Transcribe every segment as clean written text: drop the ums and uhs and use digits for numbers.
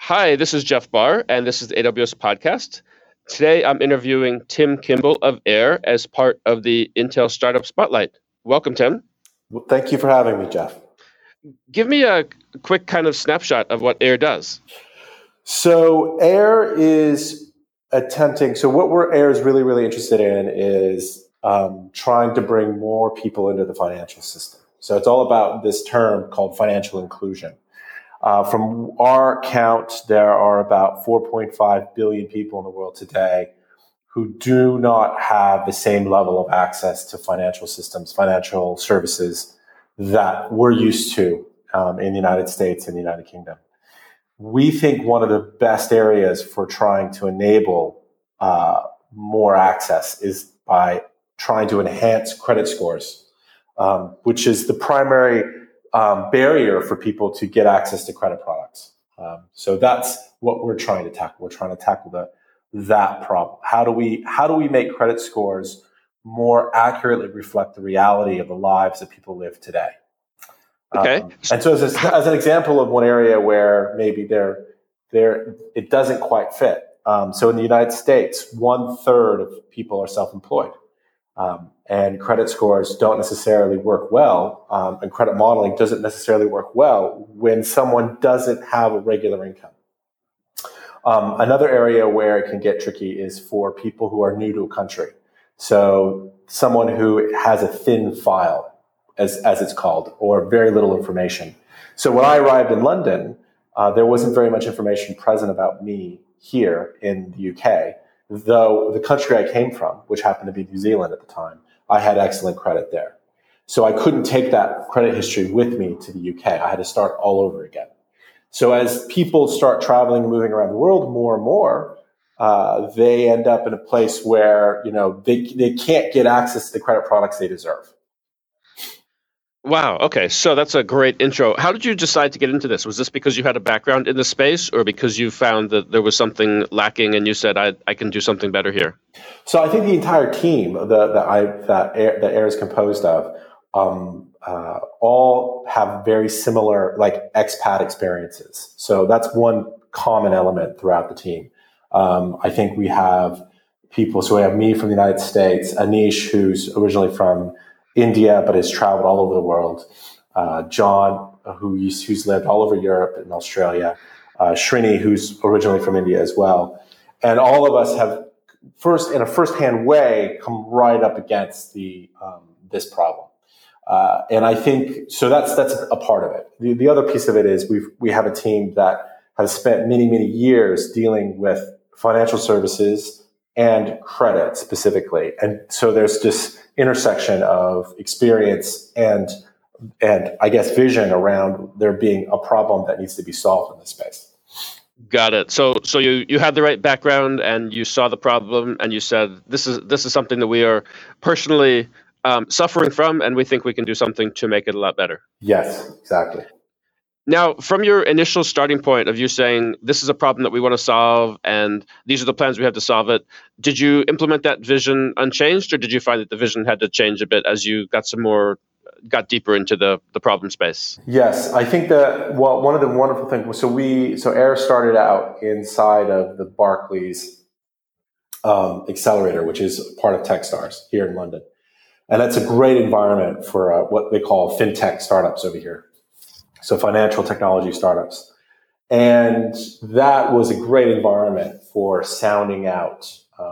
Hi, this is Jeff Barr, and this is the AWS podcast. Today, I'm interviewing Tim Kimball of Air as part of the Intel Startup Spotlight. Welcome, Tim. Well, thank you for having me, Jeff. Give me a quick kind of snapshot of what Air does. So Air is attempting, Air is really, really interested in is trying to bring more people into the financial system. So it's all about this term called financial inclusion. From our count, there are about 4.5 billion people in the world today who do not have the same level of access to financial systems, financial services that we're used to in the United States and the United Kingdom. We think one of the best areas for trying to enable more access is by trying to enhance credit scores, which is the primary barrier for people to get access to credit products. So that's what we're trying to tackle. We're trying to tackle that problem. How do we make credit scores more accurately reflect the reality of the lives that people live today? Okay. And so as an example of one area where maybe it doesn't quite fit. So in the United States, 1/3 of people are self-employed. And credit scores don't necessarily work well, and credit modeling doesn't necessarily work well when someone doesn't have a regular income. Another area where it can get tricky is for people who are new to a country. So someone who has a thin file, as it's called, or very little information. So when I arrived in London, there wasn't very much information present about me here in the UK, though the country I came from, which happened to be New Zealand at the time, I had excellent credit there. So I couldn't take that credit history with me to the UK. I had to start all over again. So as people start traveling and moving around the world more and more, they end up in a place where, they can't get access to the credit products they deserve. Wow. Okay. So that's a great intro. How did you decide to get into this? Was this because you had a background in the space, or because you found that there was something lacking and you said, I can do something better here? So I think the entire team that Air is composed of all have very similar expat experiences. So that's one common element throughout the team. I think we have people. So we have me from the United States, Anish, who's originally from India, but has traveled all over the world. John, who's lived all over Europe and Australia. Srini, who's originally from India as well. And all of us have in a first-hand way, come right up against this problem. And I think, so that's a part of it. The other piece of it is we have a team that has spent many, many years dealing with financial services and credit specifically. And so there's this intersection of experience and I guess vision around there being a problem that needs to be solved in this space. Got it. So you had the right background and you saw the problem and you said, this is something that we are personally suffering from, and we think we can do something to make it a lot better. Yes, exactly. Now, from your initial starting point of you saying, this is a problem that we want to solve and these are the plans we have to solve it, did you implement that vision unchanged, or did you find that the vision had to change a bit as you got deeper into the problem space? Yes, I think that one of the wonderful things. So Air started out inside of the Barclays Accelerator, which is part of TechStars here in London, and that's a great environment for what they call fintech startups over here. So financial technology startups, and that was a great environment for sounding out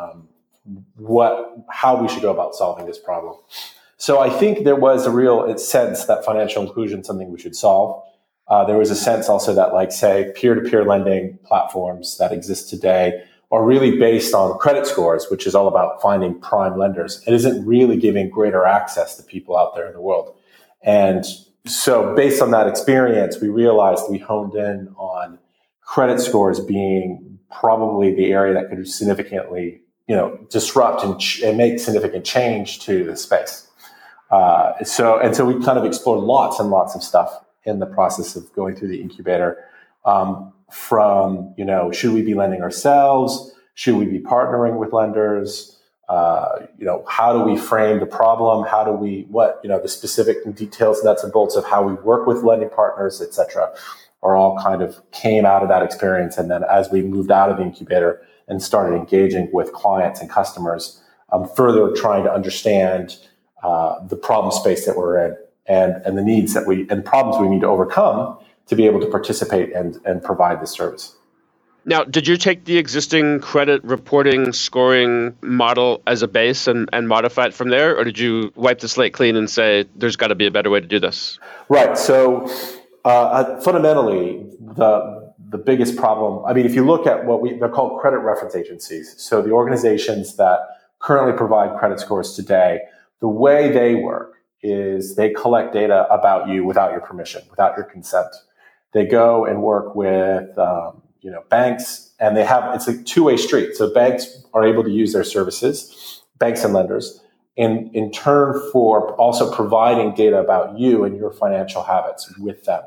how we should go about solving this problem. So I think there was a real sense that financial inclusion is something we should solve. There was a sense also that, say, peer-to-peer lending platforms that exist today are really based on credit scores, which is all about finding prime lenders. It isn't really giving greater access to people out there in the world. And so based on that experience, we realized we honed in on credit scores being probably the area that could significantly, disrupt and make significant change to the space. So we kind of explored lots and lots of stuff in the process of going through the incubator. From, should we be lending ourselves? Should we be partnering with lenders? How do we frame the problem? The specific details, nuts and bolts of how we work with lending partners, et cetera. are all kind of came out of that experience. And then as we moved out of the incubator and started engaging with clients and customers, further trying to understand the problem space that we're in and the needs and problems we need to overcome to be able to participate and provide this service. Now, did you take the existing credit reporting scoring model as a base and modify it from there? Or did you wipe the slate clean and say, there's got to be a better way to do this? Right. So fundamentally, the biggest problem, I mean, if you look at they're called credit reference agencies. So the organizations that currently provide credit scores today, the way they work is they collect data about you without your permission, without your consent. They go and work with banks, and it's a two-way street. So banks are able to use their services, banks and lenders, in turn for also providing data about you and your financial habits with them.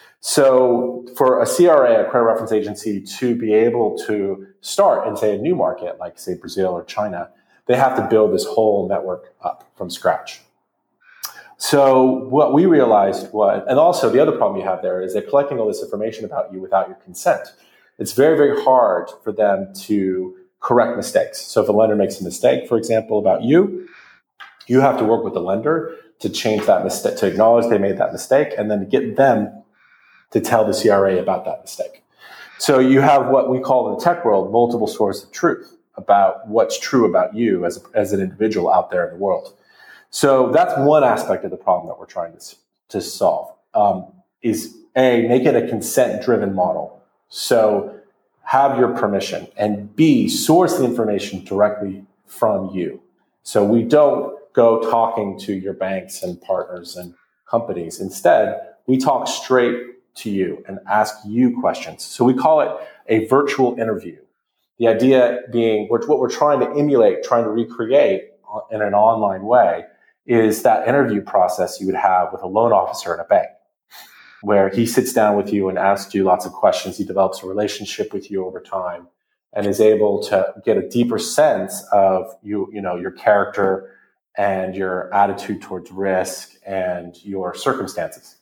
So for a CRA, a credit reference agency, to be able to start in, say, a new market, like, say, Brazil or China, they have to build this whole network up from scratch. So what we realized was, and also the other problem you have there is they're collecting all this information about you without your consent. It's very, very hard for them to correct mistakes. So if a lender makes a mistake, for example, about you, you have to work with the lender to change that mistake, to acknowledge they made that mistake, and then to get them to tell the CRA about that mistake. So you have what we call in the tech world multiple sources of truth about what's true about you as an individual out there in the world. So that's one aspect of the problem that we're trying to solve, is A, make it a consent-driven model. So have your permission, and B, source the information directly from you. So we don't go talking to your banks and partners and companies. Instead, we talk straight to you and ask you questions. So we call it a virtual interview. The idea being what we're trying to emulate, trying to recreate in an online way is that interview process you would have with a loan officer in a bank, where he sits down with you and asks you lots of questions. He develops a relationship with you over time and is able to get a deeper sense of your character and your attitude towards risk and your circumstances.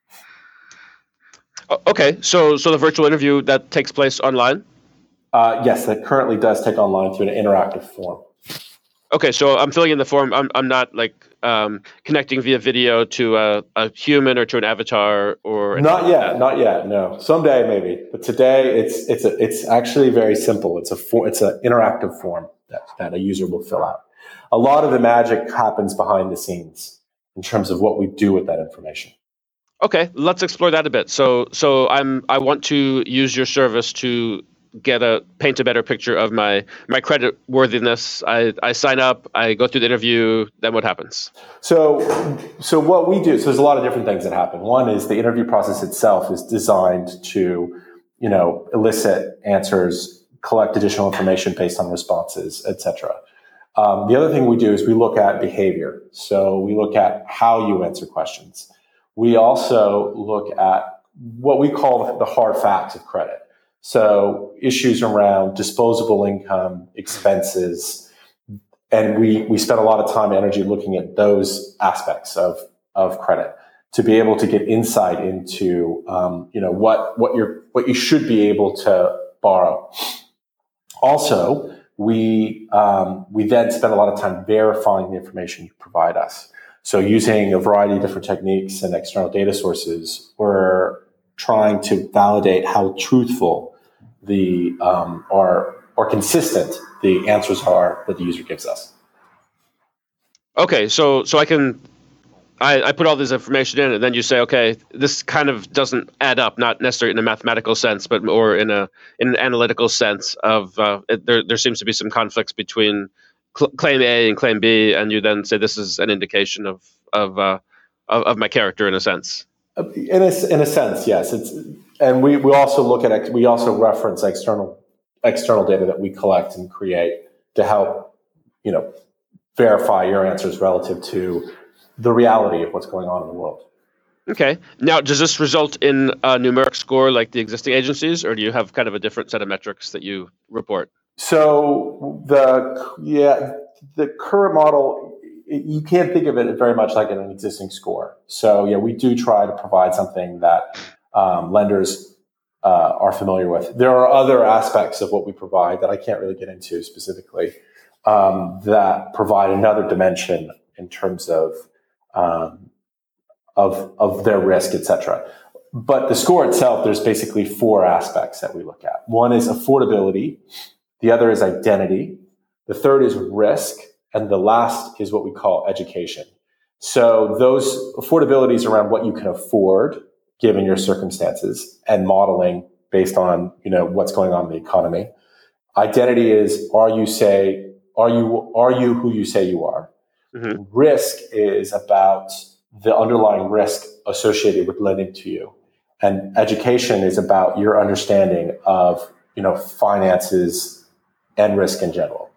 Okay, so the virtual interview, that takes place online? Yes, that currently does take online through an interactive form. Okay, so I'm filling in the form. I'm not connecting via video to a human or to an avatar or not yet. No, someday maybe, but today it's actually very simple. It's an interactive form that a user will fill out. A lot of the magic happens behind the scenes in terms of what we do with that information. Okay, let's explore that a bit. So I want to use your service to paint a better picture of my credit worthiness. I sign up, I go through the interview, then what happens? So what we do, so there's a lot of different things that happen. One is the interview process itself is designed to, elicit answers, collect additional information based on responses, etc. The other thing we do is we look at behavior. So we look at how you answer questions. We also look at what we call the hard facts of credit. So issues around disposable income, expenses, and we spend a lot of time and energy looking at those aspects of credit to be able to get insight into what you should be able to borrow. Also, we then spend a lot of time verifying the information you provide us. So using a variety of different techniques and external data sources, we're trying to validate how truthful or consistent the answers are that the user gives us. Okay, so I put all this information in, and then you say, okay, this kind of doesn't add up, not necessarily in a mathematical sense, but more in an analytical sense of there seems to be some conflicts between claim A and claim B, and you then say this is an indication of my character in a sense. In a sense, yes. And we also reference external data that we collect and create to help verify your answers relative to the reality of what's going on in the world. Okay. Now, does this result in a numeric score like the existing agencies, or do you have kind of a different set of metrics that you report? So the current model, you can't think of it very much like an existing score. So yeah, we do try to provide something that lenders are familiar with. There are other aspects of what we provide that I can't really get into specifically that provide another dimension in terms of their risk, et cetera. But the score itself, there's basically four aspects that we look at. One is affordability. The other is identity. The third is risk. And the last is what we call education. So those affordabilities around what you can afford given your circumstances and modeling based on, what's going on in the economy. Identity is, are you who you say you are? Mm-hmm. Risk is about the underlying risk associated with lending to you. And education is about your understanding of, finances and risk in general.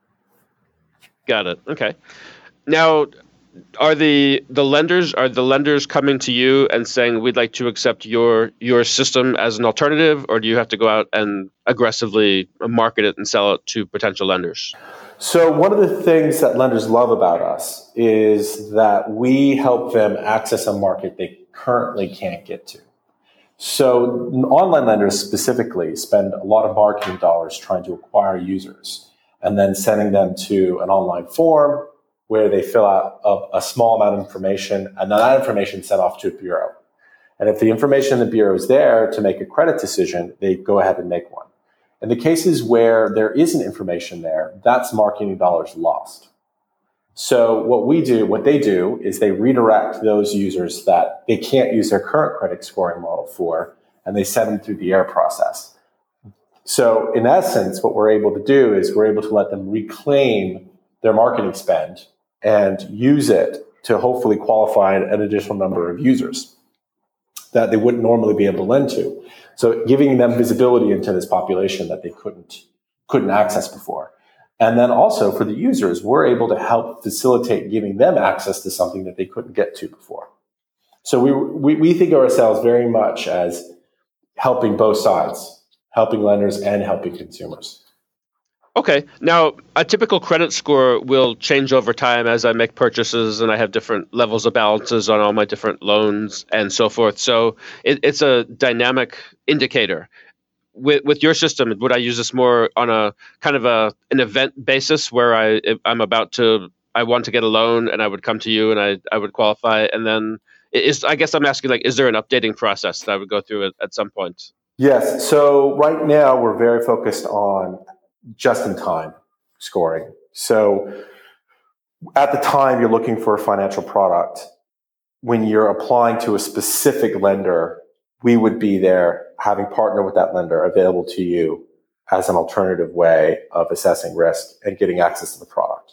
Got it. Okay. Now, are the lenders coming to you and saying we'd like to accept your system as an alternative, or do you have to go out and aggressively market it and sell it to potential lenders? So one of the things that lenders love about us is that we help them access a market they currently can't get to. So online lenders specifically spend a lot of marketing dollars trying to acquire users and then sending them to an online form where they fill out a small amount of information, and then that information is sent off to a bureau. And if the information in the bureau is there to make a credit decision, they go ahead and make one. In the cases where there isn't information there, that's marketing dollars lost. So what they do is they redirect those users that they can't use their current credit scoring model for, and they send them through the AIR process. So in essence, what we're able to do is we're able to let them reclaim their marketing spend and use it to hopefully qualify an additional number of users that they wouldn't normally be able to lend to. So giving them visibility into this population that they couldn't access before. And then also for the users, we're able to help facilitate giving them access to something that they couldn't get to before. So we think of ourselves very much as helping both sides, helping lenders and helping consumers. Okay. Now, a typical credit score will change over time as I make purchases and I have different levels of balances on all my different loans and so forth. So it's a dynamic indicator. With your system, would I use this more on a kind of an event basis where I want to get a loan and I would come to you and I would qualify? And then I guess I'm asking, is there an updating process that I would go through at some point? Yes. So right now we're very focused on just-in-time scoring. So at the time you're looking for a financial product, when you're applying to a specific lender, we would be there having partnered with that lender available to you as an alternative way of assessing risk and getting access to the product.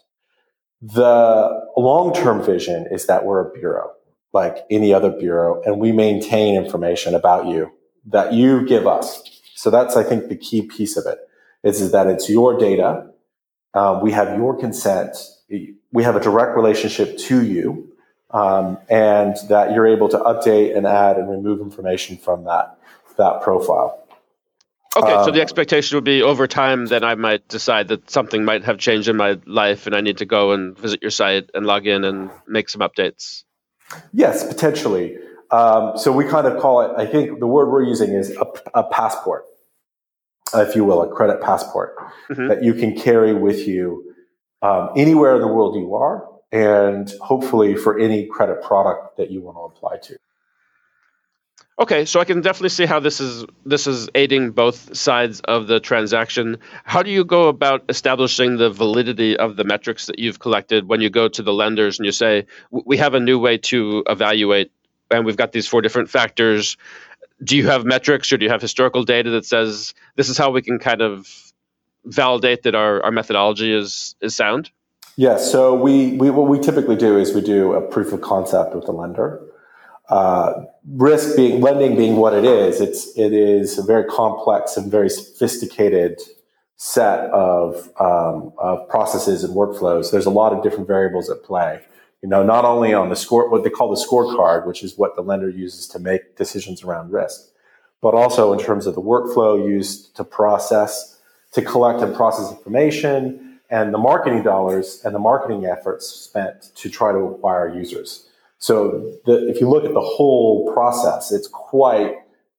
The long-term vision is that we're a bureau, like any other bureau, and we maintain information about you that you give us. So that's, I think, the key piece of it. Is that it's your data. We have your consent. We have a direct relationship to you, and that you're able to update and add and remove information from that profile. Okay, so the expectation would be over time, then I might decide that something might have changed in my life, and I need to go and visit your site and log in and make some updates. Yes, potentially. So we kind of call it, I think the word we're using is a passport. If you will, a credit passport that you can carry with you anywhere in the world you are, and hopefully for any credit product that you want to apply to. Okay, so I can definitely see how this is aiding both sides of the transaction. How do you go about establishing the validity of the metrics that you've collected when you go to the lenders and you say, we have a new way to evaluate, and we've got these 4 different factors? Do you have metrics or do you have historical data that says this is how we can kind of validate that our methodology is sound? Yes. So what we typically do is we do a proof of concept with the lender. Lending being what it is a very complex and very sophisticated set of processes and workflows. There's a lot of different variables at play. Not only on the score, what they call the scorecard, which is what the lender uses to make decisions around risk, but also in terms of the workflow used to collect and process information, and the marketing dollars and the marketing efforts spent to try to acquire users. So if you look at the whole process, it's quite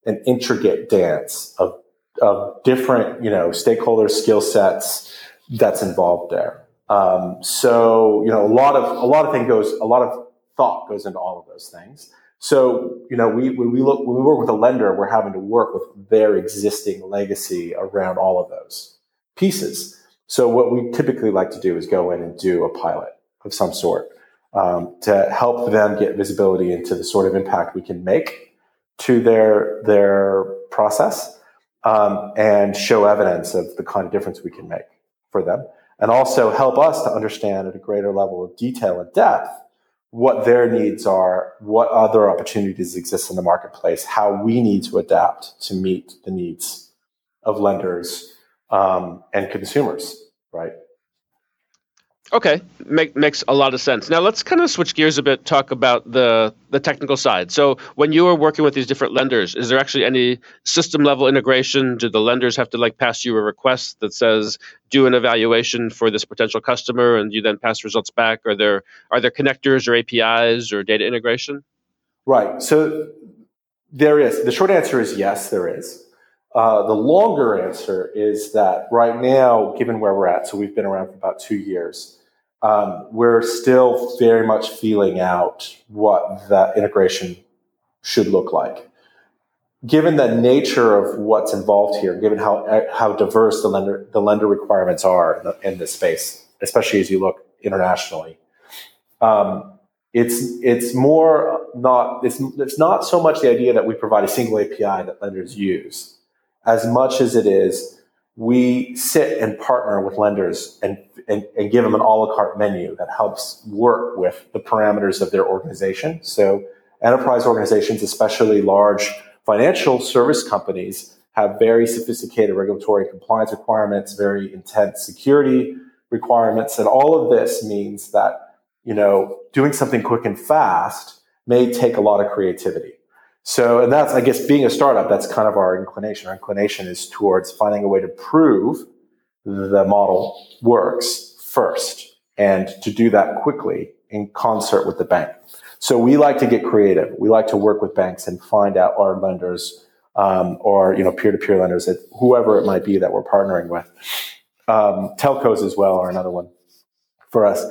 an intricate dance of different, stakeholder skill sets that's involved there. So, a lot of thought goes into all of those things. So, when we work with a lender, we're having to work with their existing legacy around all of those pieces. So what we typically like to do is go in and do a pilot of some sort to help them get visibility into the sort of impact we can make to their process and show evidence of the kind of difference we can make for them, and also help us to understand at a greater level of detail and depth what their needs are, what other opportunities exist in the marketplace, how we need to adapt to meet the needs of lenders and consumers, right? Okay, makes a lot of sense. Now let's kind of switch gears a bit, talk about the technical side. So when you are working with these different lenders, is there actually any system level integration? Do the lenders have to pass you a request that says do an evaluation for this potential customer, and you then pass results back? Are there connectors or APIs or data integration? Right. So there is. The short answer is yes, there is. The longer answer is that right now, given where we're at, so we've been around for about 2 years, we're still very much feeling out what that integration should look like. Given the nature of what's involved here, given how diverse the lender requirements are in this space, especially as you look internationally, it's not so much the idea that we provide a single API that lenders use, as much as it is we sit and partner with lenders and give them an a la carte menu that helps work with the parameters of their organization. So enterprise organizations, especially large financial service companies, have very sophisticated regulatory compliance requirements, very intense security requirements. And all of this means that, doing something quick and fast may take a lot of creativity. So, and that's, I guess, being a startup, that's kind of our inclination. Our inclination is towards finding a way to prove the model works first, and to do that quickly in concert with the bank. So we like to get creative. We like to work with banks and find out our lenders, or peer-to-peer lenders, whoever it might be that we're partnering with. Telcos as well are another one for us.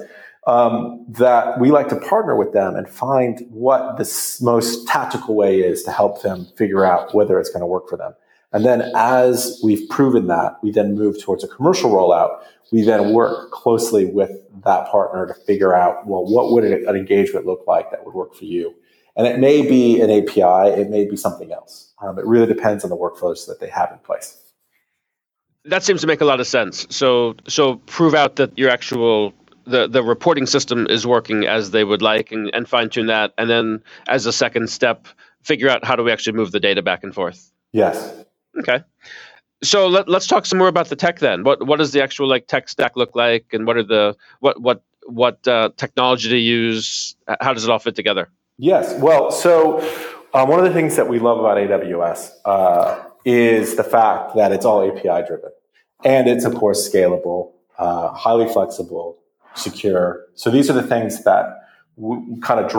That we like to partner with them and find what the most tactical way is to help them figure out whether it's going to work for them. And then as we've proven that, we then move towards a commercial rollout. We then work closely with that partner to figure out, well, what would an engagement look like that would work for you? And it may be an API, it may be something else. It really depends on the workflows that they have in place. That seems to make a lot of sense. So prove out that your actual the reporting system is working as they would like, and fine-tune that. And then as a second step, figure out how do we actually move the data back and forth. Yes. Okay. So let's talk some more about the tech then. What does the actual tech stack look like, and what are what technology to use? How does it all fit together? Yes. Well, so one of the things that we love about AWS is the fact that it's all API driven, and it's of course scalable, highly flexible, secure. So these are the things that kind of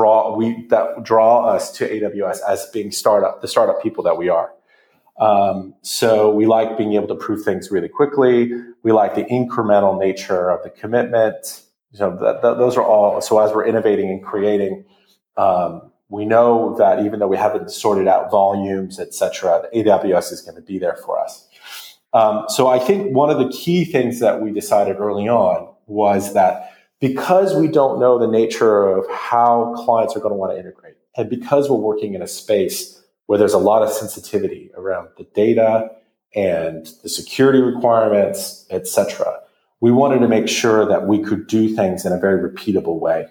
draw us to AWS as being the startup people that we are. So we like being able to prove things really quickly. We like the incremental nature of the commitment. Those are all. So as we're innovating and creating, we know that even though we haven't sorted out volumes, et cetera, AWS is going to be there for us. So I think one of the key things that we decided early on was that because we don't know the nature of how clients are going to want to integrate, and because we're working in a space where there's a lot of sensitivity around the data and the security requirements, et cetera, we wanted to make sure that we could do things in a very repeatable way.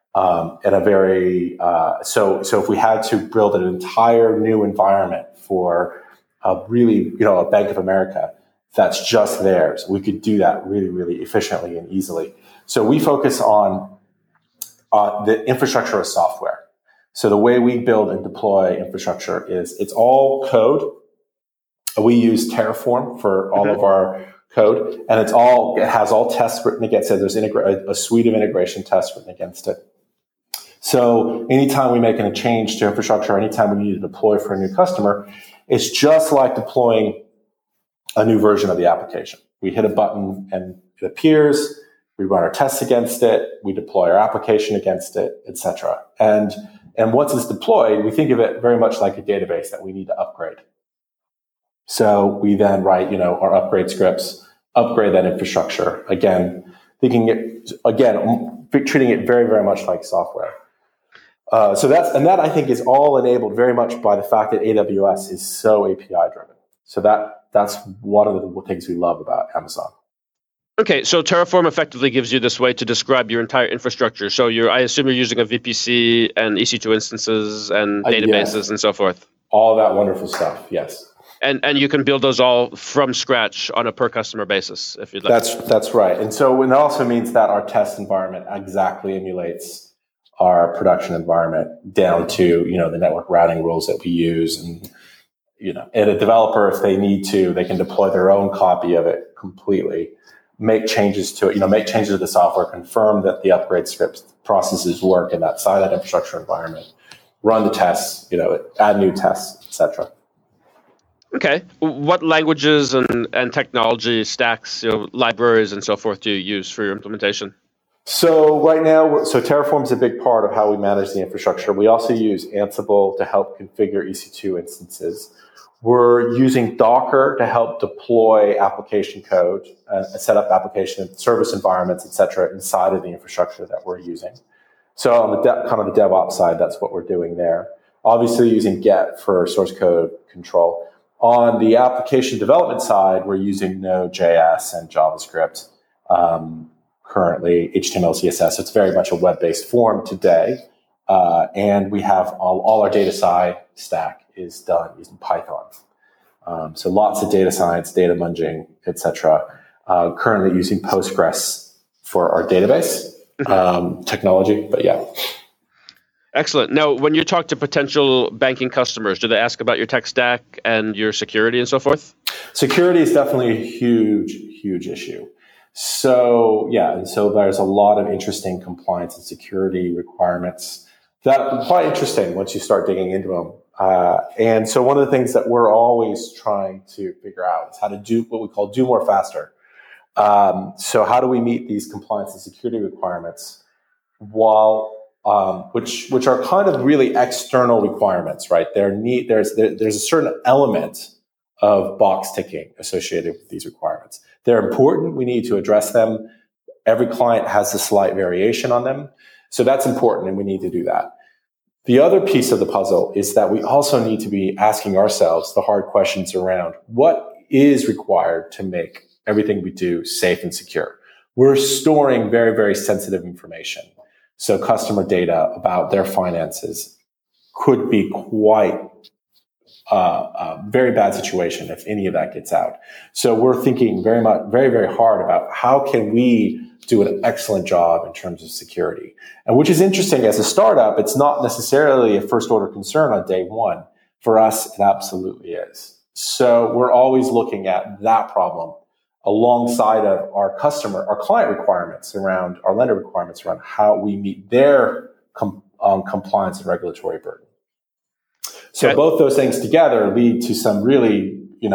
So if we had to build an entire new environment for a Bank of America that's just theirs, we could do that really, really efficiently and easily. So we focus on the infrastructure of software. So the way we build and deploy infrastructure is it's all code. We use Terraform for all of our code, and it has all tests written against it. There's a suite of integration tests written against it. So anytime we make a change to infrastructure, anytime we need to deploy for a new customer, It's just like deploying a new version of the application. We hit a button and it appears, we run our tests against it, we deploy our application against it, etc. And once it's deployed, we think of it very much like a database that we need to upgrade. So we then write, our upgrade scripts, upgrade that infrastructure. Again, treating it very, very much like software. So that I think is all enabled very much by the fact that AWS is so API driven. So that's one of the things we love about Amazon. Okay, so Terraform effectively gives you this way to describe your entire infrastructure. So I assume you're using a VPC and EC2 instances and databases yes. and so forth. All that wonderful stuff, yes. And you can build those all from scratch on a per customer basis if you'd like. That's right. And so it also means that our test environment exactly emulates our production environment down to, the network routing rules that we use. And, and a developer, if they need to, they can deploy their own copy of it completely, make changes to it, make changes to the software, confirm that the upgrade script processes work in that side of that infrastructure environment, run the tests, add new tests, etc. Okay. What languages and technology stacks, libraries and so forth do you use for your implementation? So right now, Terraform is a big part of how we manage the infrastructure. We also use Ansible to help configure EC2 instances. We're using Docker to help deploy application code, set up application service environments, et cetera, inside of the infrastructure that we're using. So on the kind of the DevOps side, that's what we're doing there. Obviously using Get for source code control. On the application development side, we're using Node.js and JavaScript, currently HTML, CSS. It's very much a web-based form today. And we have all our data side stack is done using Python. So lots of data science, data munging, etc. Currently using Postgres for our database technology, but yeah. Excellent. Now, when you talk to potential banking customers, do they ask about your tech stack and your security and so forth? Security is definitely a huge, huge issue. So, and so there's a lot of interesting compliance and security requirements that are quite interesting once you start digging into them. And so one of the things that we're always trying to figure out is how to do what we call do more faster. So how do we meet these compliance and security requirements while which are kind of really external requirements, right? There's a certain element of box ticking associated with these requirements. They're important. We need to address them. Every client has a slight variation on them. So that's important, and we need to do that. The other piece of the puzzle is that we also need to be asking ourselves the hard questions around what is required to make everything we do safe and secure. We're storing very, very sensitive information. So customer data about their finances could be quite a very bad situation if any of that gets out. So we're thinking very, very hard about how can we do an excellent job in terms of security. And which is interesting, as a startup, it's not necessarily a first order concern on day one. For us, it absolutely is. So we're always looking at that problem alongside of our client requirements around, our lender requirements around how we meet their compliance and regulatory burden. So both those things together lead to some really,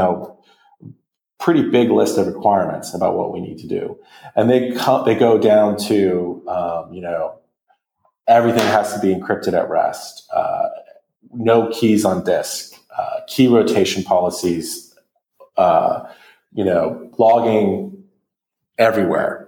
pretty big list of requirements about what we need to do. And they go down to, everything has to be encrypted at rest, no keys on disk, key rotation policies, logging everywhere.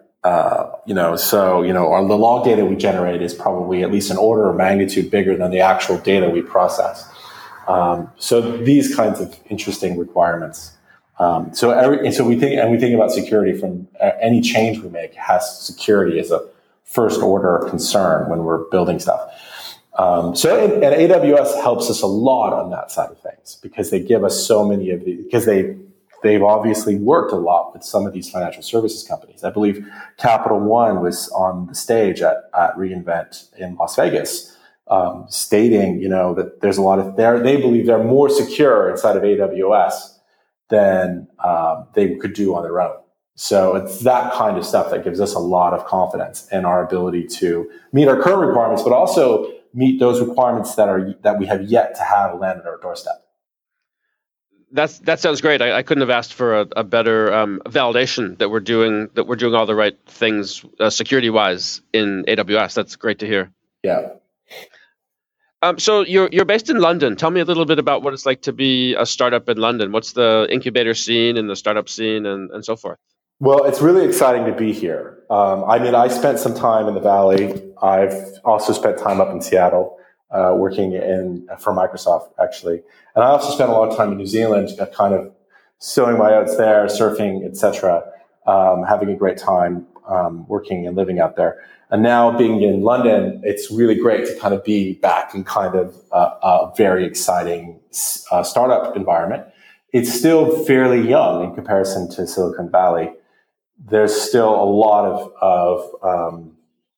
The log data we generate is probably at least an order of magnitude bigger than the actual data we process. So these kinds of interesting requirements. So we think about security from any change we make has security as a first order concern when we're building stuff. And AWS helps us a lot on that side of things because they give us so many of these, because they've obviously worked a lot with some of these financial services companies. I believe Capital One was on the stage at reInvent in Las Vegas, stating, that there's a lot of they believe they're more secure inside of AWS than they could do on their own. So it's that kind of stuff that gives us a lot of confidence in our ability to meet our current requirements, but also meet those requirements that we have yet to have land at our doorstep. that sounds great. I couldn't have asked for a better validation that we're doing all the right things security wise in AWS. That's great to hear. Yeah. So you're based in London. Tell me a little bit about what it's like to be a startup in London. What's the incubator scene and the startup scene and so forth? Well, it's really exciting to be here. I spent some time in the Valley. I've also spent time up in Seattle, working for Microsoft, actually. And I also spent a lot of time in New Zealand, kind of sowing my oats there, surfing, etc., having a great time working and living out there. And now being in London, it's really great to kind of be back in kind of a very exciting startup environment. It's still fairly young in comparison to Silicon Valley. There's still a lot of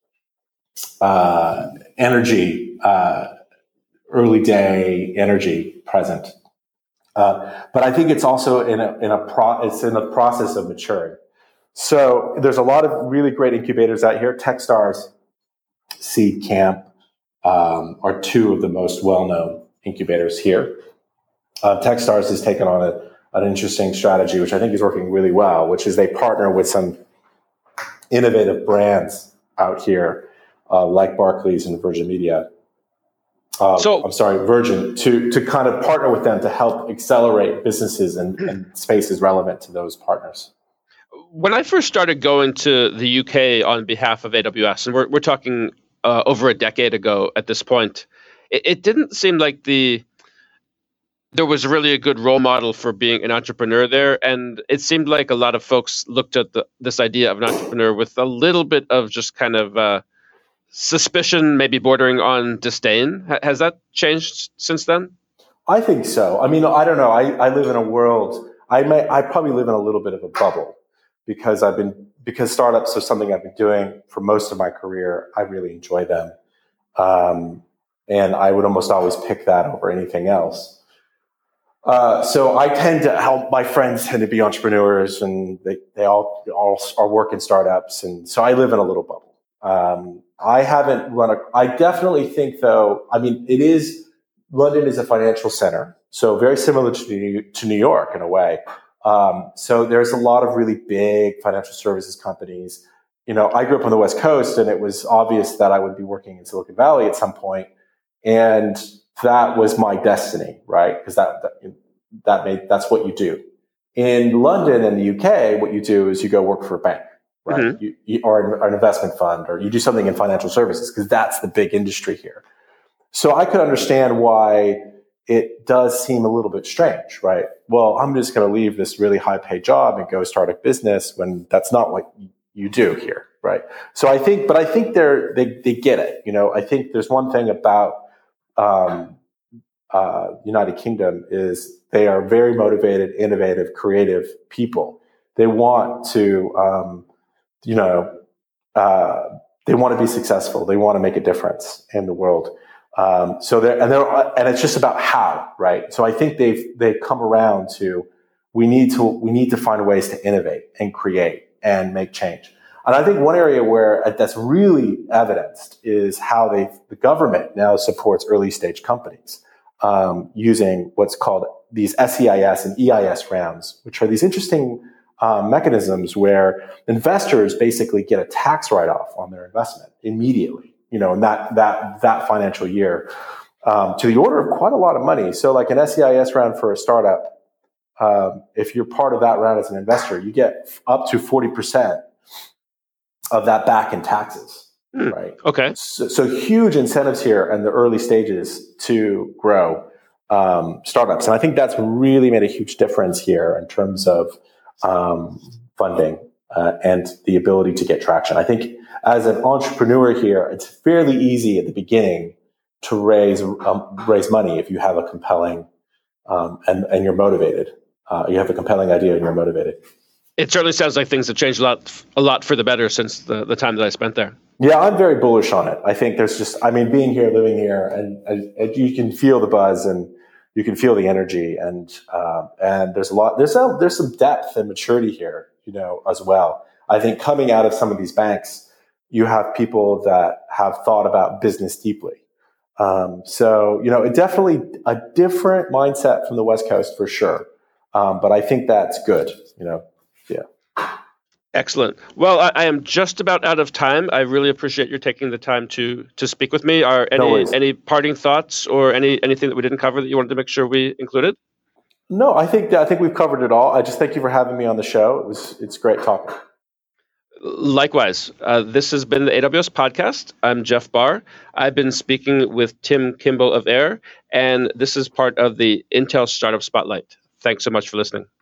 energy, early day energy present. But I think it's also it's in a process of maturing. So there's a lot of really great incubators out here. Techstars, Seed Camp are two of the most well-known incubators here. Techstars has taken on an interesting strategy, which I think is working really well, which is they partner with some innovative brands out here, like Barclays and Virgin Media. Virgin, to kind of partner with them to help accelerate businesses and spaces relevant to those partners. When I first started going to the UK on behalf of AWS, and we're talking over a decade ago at this point, it didn't seem like there was really a good role model for being an entrepreneur there. And it seemed like a lot of folks looked at this idea of an entrepreneur with a little bit of just kind of suspicion, maybe bordering on disdain. Has that changed since then? I think so. I mean, I don't know. I live in a world, I probably live in a little bit of a bubble because startups are something I've been doing for most of my career. I really enjoy them. And I would almost always pick that over anything else. So I tend to help my friends tend to be entrepreneurs, and they all are working startups. And so I live in a little bubble. I definitely think though, London is a financial center. So very similar to New York in a way. So there's a lot of really big financial services companies. I grew up on the West Coast, and it was obvious that I would be working in Silicon Valley at some point. And that was my destiny, right? Because that's what you do. In London and the UK, what you do is you go work for a bank, right? Mm-hmm. Or an investment fund, or you do something in financial services, because that's the big industry here. So I could understand why it does seem a little bit strange, right? Well, I'm just going to leave this really high paid job and go start a business when that's not what you do here, right? So I think they get it. I think there's one thing about United Kingdom is they are very motivated, innovative, creative people. They want to, they want to be successful. They want to make a difference in the world. And it's just about how, right? So I think they've come around to we need to find ways to innovate and create and make change. And I think one area where that's really evidenced is how the government now supports early stage companies using what's called these SEIS and EIS rounds, which are these interesting mechanisms where investors basically get a tax write-off on their investment immediately, in that financial year, to the order of quite a lot of money. So like an SEIS round for a startup, if you're part of that round as an investor, you get up to 40% of that back in taxes, right? Okay. So huge incentives here in the early stages to grow startups. And I think that's really made a huge difference here in terms of funding and the ability to get traction. I think as an entrepreneur here, it's fairly easy at the beginning to raise money if you have a compelling and you're motivated. You have a compelling idea and you're motivated. It certainly sounds like things have changed a lot for the better since the time that I spent there. Yeah, I'm very bullish on it. I think there's being here, living here, and you can feel the buzz and you can feel the energy, and there's some depth and maturity here, as well. I think coming out of some of these banks, you have people that have thought about business deeply. So it definitely a different mindset from the West Coast for sure. But I think that's good. Yeah. Excellent. Well, I am just about out of time. I really appreciate you taking the time to speak with me. Are any parting thoughts or anything that we didn't cover that you wanted to make sure we included? No, I think we've covered it all. I just thank you for having me on the show. It's great talking. Likewise, this has been the AWS Podcast. I'm Jeff Barr. I've been speaking with Tim Kimball of Air, and this is part of the Intel Startup Spotlight. Thanks so much for listening.